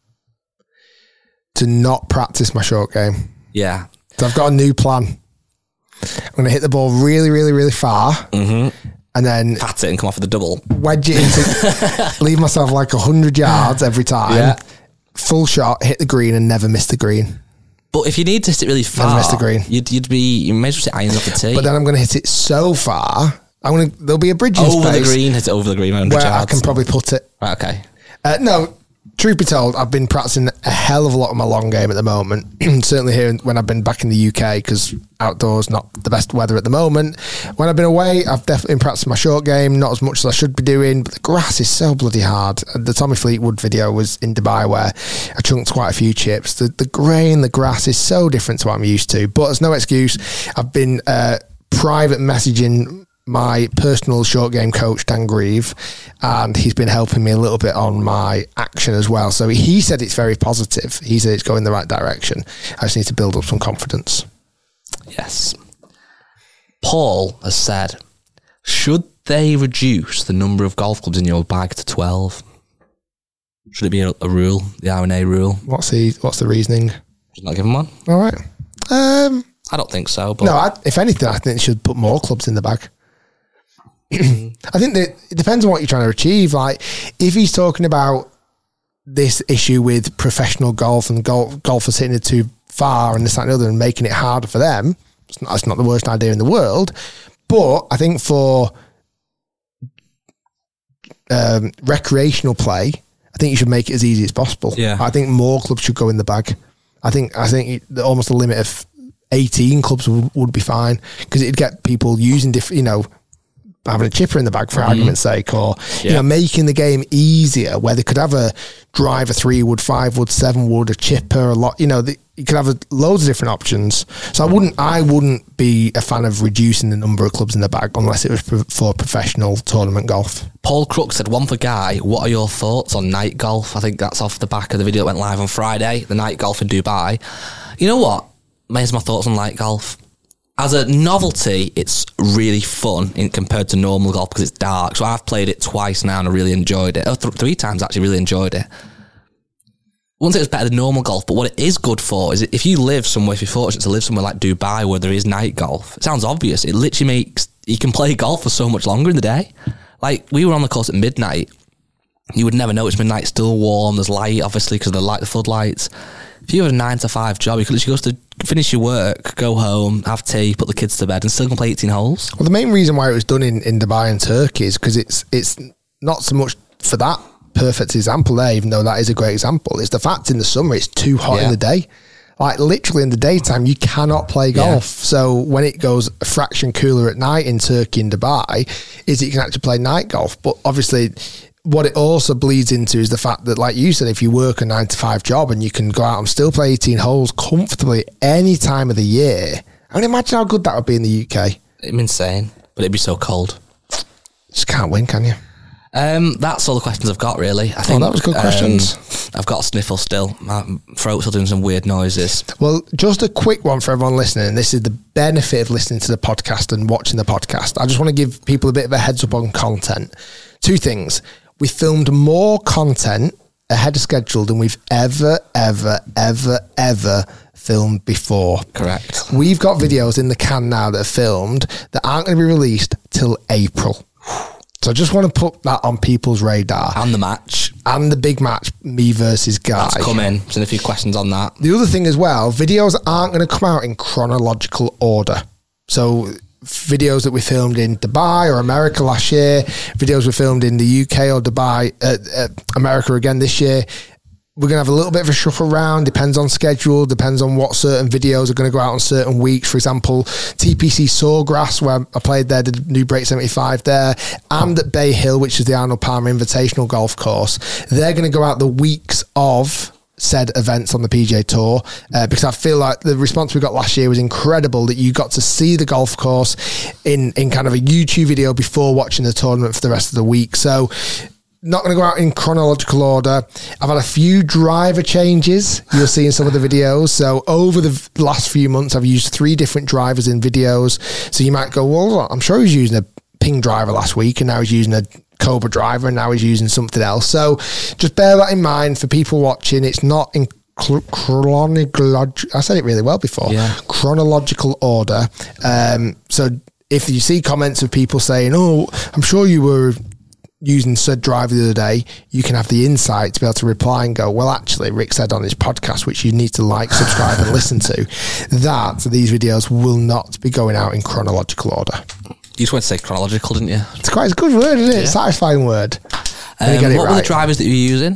to not practice my short game. Yeah. So I've got a new plan. I'm going to hit the ball really, really, really far. Mm-hmm. And then pat it and come off with a double. Wedge it into, leave myself like 100 yards every time. Yeah. Full shot, hit the green and never miss the green. But if you need to hit it really far, never miss the green. You may as well hit irons off the tee. But then I'm going to hit it so far. There'll be a bridging over space. The green, hit it over the green. Where yards. I can probably put it. Right, okay. No, truth be told, I've been practicing a hell of a lot of my long game at the moment. Certainly here when I've been back in the UK, because outdoors not the best weather at the moment. When I've been away, I've definitely been practicing my short game, not as much as I should be doing, but the grass is so bloody hard. The Tommy Fleetwood video was in Dubai where I chunked quite a few chips. The grain, the grass is so different to what I'm used to, but it's no excuse. I've been private messaging my personal short game coach, Dan Grieve, and he's been helping me a little bit on my action as well. So he said it's very positive. He said it's going in the right direction. I just need to build up some confidence. Yes. Paul has said, should they reduce the number of golf clubs in your bag to 12? Should it be a rule, the R&A rule? What's the reasoning? Should not give them one? All right. I don't think so. But no, if anything, I think they should put more clubs in the bag. I think that it depends on what you're trying to achieve. Like, if he's talking about this issue with professional golf and golfers hitting it too far and this, that, and the other and making it harder for them, it's not the worst idea in the world. But I think for recreational play, I think you should make it as easy as possible. Yeah. I think more clubs should go in the bag. I think almost a limit of 18 clubs would be fine, because it'd get people using different, having a chipper in the bag for argument's sake, or making the game easier, where they could have a driver 3-wood, 5-wood, 7-wood, a chipper, a lot. You could have loads of different options. So I wouldn't be a fan of reducing the number of clubs in the bag unless it was for professional tournament golf. Paul Crook said, one for Guy, what are your thoughts on night golf? I think that's off the back of the video that went live on Friday, the night golf in Dubai. You know what? Here's my thoughts on night golf. As a novelty, it's really fun compared to normal golf because it's dark. So I've played it twice now and I really enjoyed it. 3 times actually, really enjoyed it. Wouldn't say it was better than normal golf, but what it is good for is if you live somewhere, if you're fortunate to live somewhere like Dubai where there is night golf, it sounds obvious. It literally makes you can play golf for so much longer in the day. Like, we were on the course at midnight you would never notice midnight still warm. There's light, obviously, because of the floodlights. If you have a 9 to 5 job, you could literally go to finish your work, go home, have tea, put the kids to bed, and still complete 18 holes. Well, the main reason why it was done in Dubai and Turkey is because it's not so much for that perfect example there, even though that is a great example. It's the fact in the summer it's too hot in the day. Like literally in the daytime, you cannot play golf. So when it goes a fraction cooler at night in Turkey and Dubai, is you can actually play night golf. But obviously, what it also bleeds into is the fact that, like you said, if you work a 9 to 5 job and you can go out and still play 18 holes comfortably any time of the year, I mean, imagine how good that would be in the UK. It'd be insane, but it'd be so cold. Just can't win, can you? That's all the questions I've got, really. I think that was good questions. I've got a sniffle still. My throat's still doing some weird noises. Well, just a quick one for everyone listening. This is the benefit of listening to the podcast and watching the podcast. I just want to give people a bit of a heads up on content. 2 things. We filmed more content ahead of schedule than we've ever filmed before. Correct. We've got videos in the can now that are filmed that aren't going to be released till April. So I just want to put that on people's radar. And the match. And the big match, me versus Guy. That's coming. There's a few questions on that. The other thing as well, videos aren't going to come out in chronological order. So videos that we filmed in Dubai or America last year, videos we filmed in the UK or Dubai, America again this year, we're going to have a little bit of a shuffle around, depends on schedule, depends on what certain videos are going to go out on certain weeks. For example, TPC Sawgrass, where I played there, did New Break 75 there, and at Bay Hill, which is the Arnold Palmer Invitational Golf Course. They're going to go out the weeks of said events on the PGA Tour, because I feel like the response we got last year was incredible, that you got to see the golf course in kind of a YouTube video before watching the tournament for the rest of the week. So not going to go out in chronological order. I've had a few driver changes you'll see in some of the videos. So over the last few months, I've used 3 different drivers in videos. So you might go, well, I'm sure he's using a Ping driver last week and now he's using a Cobra driver and now he's using something else. So just bear that in mind for people watching. It's not in chronological, I said it really well before, chronological order. So if you see comments of people saying, oh, I'm sure you were using said driver the other day, you can have the insight to be able to reply and go, well, actually, Rick said on his podcast, which you need to like, subscribe and listen to, that these videos will not be going out in chronological order. You just went to say chronological, didn't you? It's quite a good word, isn't it? Satisfying word. What were the drivers that you were using?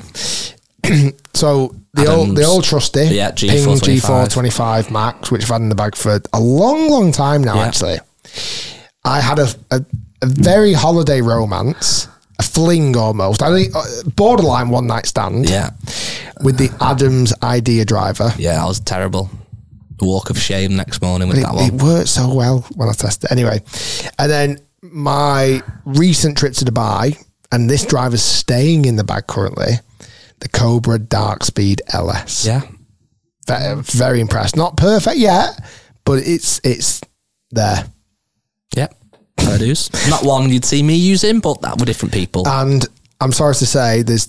So the old trusty Ping G425 Max, which I've had in the bag for a long time now, actually. I had a very holiday romance, a fling almost. I think borderline one night stand. Yeah. With the Adams Idea driver. Yeah, that was terrible. The walk of shame next morning with that one. It worked so well when I tested it. Anyway, and then my recent trip to Dubai, and this driver's staying in the bag currently, the Cobra Dark Speed LS. Yeah. Very impressed. Not perfect yet, but it's there. Yep. Fair dues. Not one you'd see me using, but that were different people. And I'm sorry to say, there's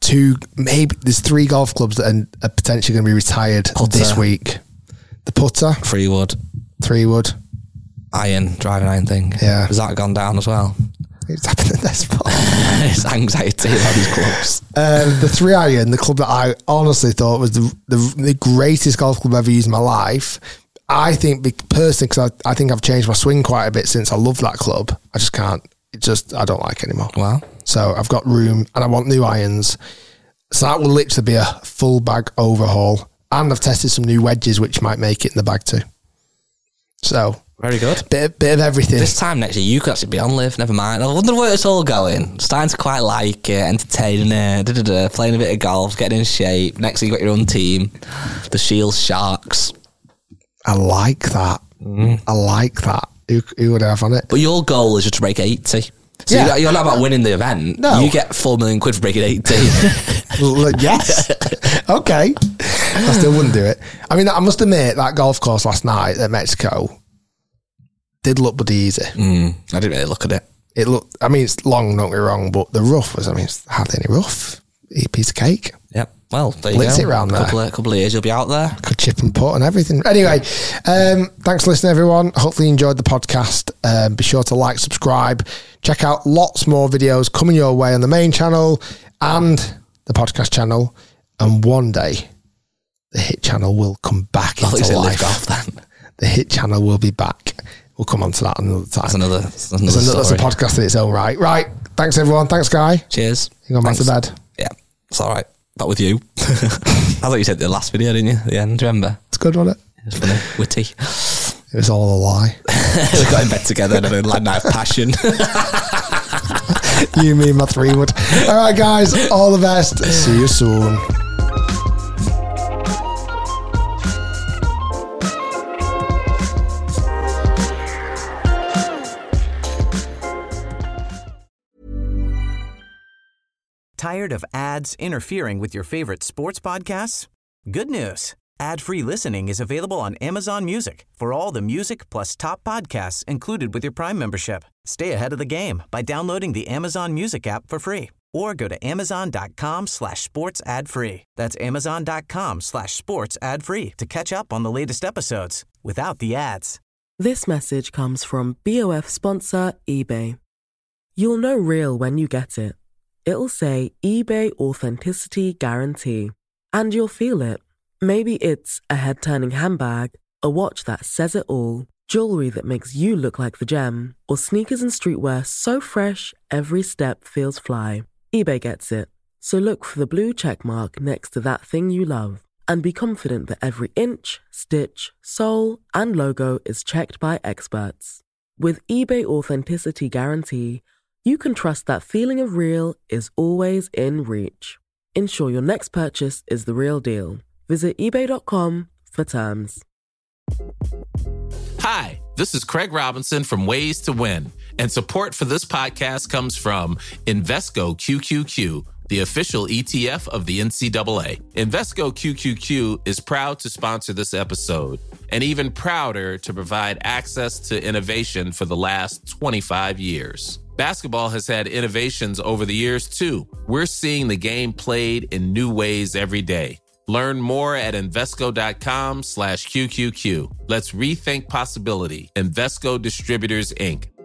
3 golf clubs that are potentially going to be retired this week. The putter, 3-wood, driving iron thing. Yeah, has that gone down as well? It's happened in this spot. It's anxiety about these clubs. The 3-iron, the club that I honestly thought was the greatest golf club I've ever used in my life. I think personally, because I think I've changed my swing quite a bit since I love that club. I just can't. I don't like it anymore. Wow. So I've got room and I want new irons. So that will literally be a full bag overhaul. And I've tested some new wedges, which might make it in the bag too. So very good. Bit of everything. This time next year, you could actually be on Live. Never mind. I wonder where it's all going. Starting to quite like it, entertaining it, playing a bit of golf, getting in shape. Next thing, you got your own team, the Shields Sharks. I like that. I like that. Who would I have on it? But your goal is just to break 80. So you're not about winning the event. No. You get 4 million quid for breaking 80. Yes. Okay. I still wouldn't do it. I mean, I must admit, that golf course last night at Mexico did look bloody easy. I didn't really look at it. It looked, I mean, it's long, don't get me wrong, but the rough was, it's hardly any rough. Eat a piece of cake. Yep. Well, there you go. It around there. Couple of years, you'll be out there. Could chip and putt and everything. Anyway, thanks for listening, everyone. Hopefully you enjoyed the podcast. Be sure to like, subscribe. Check out lots more videos coming your way on the main channel and the podcast channel. And one day, the Hit channel will come back into life. Golf, then. The Hit channel will be back. We'll come on to that another time. That's a podcast in its own right. Right. Thanks, everyone. Thanks, Guy. Cheers. You going back to bed? Yeah. It's all right. Back with you. I thought you said the last video, didn't you? At the end, do you remember? It's good, wasn't it? It was funny. Witty. It was all a lie. We got in bed together and a lad night passion. You, me, my 3 would. All right, guys. All the best. See you soon. Tired of ads interfering with your favorite sports podcasts? Good news. Ad-free listening is available on Amazon Music for all the music plus top podcasts included with your Prime membership. Stay ahead of the game by downloading the Amazon Music app for free or go to amazon.com/sports ad free. That's amazon.com/sports ad free to catch up on the latest episodes without the ads. This message comes from BOF sponsor eBay. You'll know real when you get it. It'll say eBay Authenticity Guarantee. And you'll feel it. Maybe it's a head-turning handbag, a watch that says it all, jewelry that makes you look like the gem, or sneakers and streetwear so fresh every step feels fly. eBay gets it. So look for the blue check mark next to that thing you love and be confident that every inch, stitch, sole, and logo is checked by experts. With eBay Authenticity Guarantee, you can trust that feeling of real is always in reach. Ensure your next purchase is the real deal. Visit eBay.com for terms. Hi, this is Craig Robinson from Ways to Win, and support for this podcast comes from Invesco QQQ, the official ETF of the NCAA. Invesco QQQ is proud to sponsor this episode, and even prouder to provide access to innovation for the last 25 years. Basketball has had innovations over the years, too. We're seeing the game played in new ways every day. Learn more at Invesco.com/QQQ. Let's rethink possibility. Invesco Distributors, Inc.